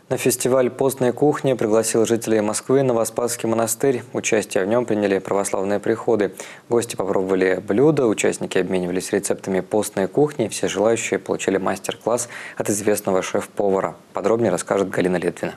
На фестиваль постной кухни пригласил жителей Москвы Новоспасский монастырь. Участие в нем приняли православные приходы. Гости попробовали блюда, участники обменивались рецептами постной кухни. Все желающие получили мастер-класс от известного шеф-повара. Подробнее расскажет Галина Литвина.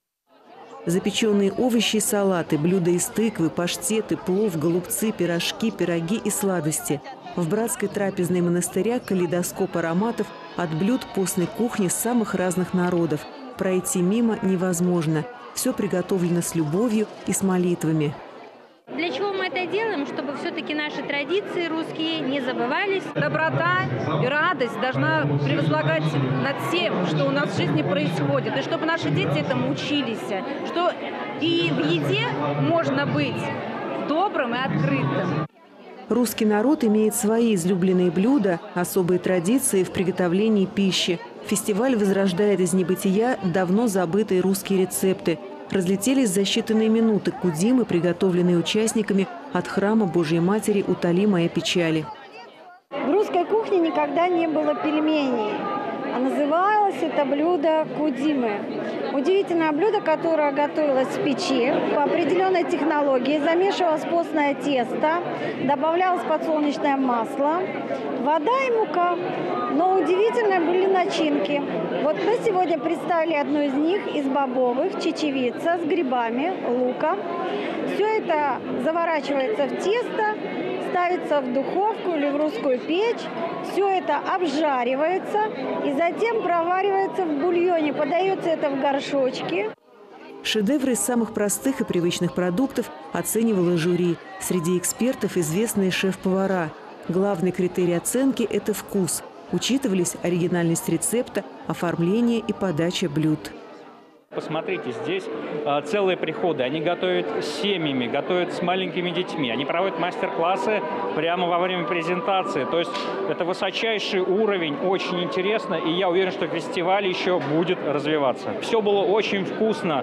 Запеченные овощи и салаты, блюда из тыквы, паштеты, плов, голубцы, пирожки, пироги и сладости. В братской трапезной монастыря калейдоскоп ароматов от блюд постной кухни самых разных народов. Пройти мимо невозможно. Все приготовлено с любовью и с молитвами. Для чего мы это делаем? Чтобы все-таки наши традиции русские не забывались. Доброта и радость должна превозлагать над всем, что у нас в жизни происходит. И чтобы наши дети этому учились. Что и в еде можно быть добрым и открытым. Русский народ имеет свои излюбленные блюда, особые традиции в приготовлении пищи. Фестиваль возрождает из небытия давно забытые русские рецепты. Разлетелись за считанные минуты кудимы, приготовленные участниками от храма Божьей Матери «Утоли моей печали». В русской кухне никогда не было пельменей, а называлось это блюдо кудимы. Удивительное блюдо, которое готовилось в печи по определенной технологии. Замешивалось постное тесто, добавлялось подсолнечное масло, вода и мука. Но удивительные были начинки. Вот мы сегодня представили одну из них из бобовых, чечевица с грибами, луком. Все это заворачивается в тесто, ставится в духовку или в русскую печь. Все это обжаривается и затем проваривается в бульоне. Подается это в горшочки. Шедевры из самых простых и привычных продуктов оценивало жюри. Среди экспертов известные шеф-повара. Главный критерий оценки – это вкус. Учитывались оригинальность рецепта, оформление и подача блюд. Посмотрите, здесь целые приходы. Они готовят с семьями, готовят с маленькими детьми. Они проводят мастер-классы прямо во время презентации. То есть это высочайший уровень, очень интересно. И я уверен, что фестиваль еще будет развиваться. Все было очень вкусно.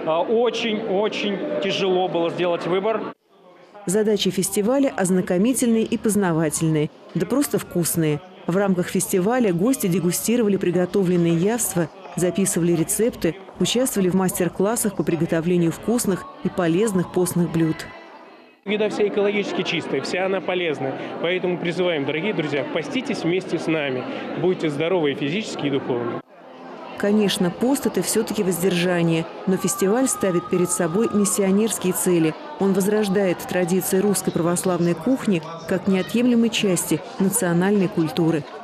Очень-очень тяжело было сделать выбор. Задачи фестиваля ознакомительные и познавательные, да просто вкусные. В рамках фестиваля гости дегустировали приготовленные явства, записывали рецепты, участвовали в мастер-классах по приготовлению вкусных и полезных постных блюд. Еда вся экологически чистая, вся она полезная. Поэтому призываем, дорогие друзья, поститесь вместе с нами. Будьте здоровы и физически, и духовно. Конечно, пост – это все-таки воздержание, но фестиваль ставит перед собой миссионерские цели. Он возрождает традиции русской православной кухни как неотъемлемой части национальной культуры.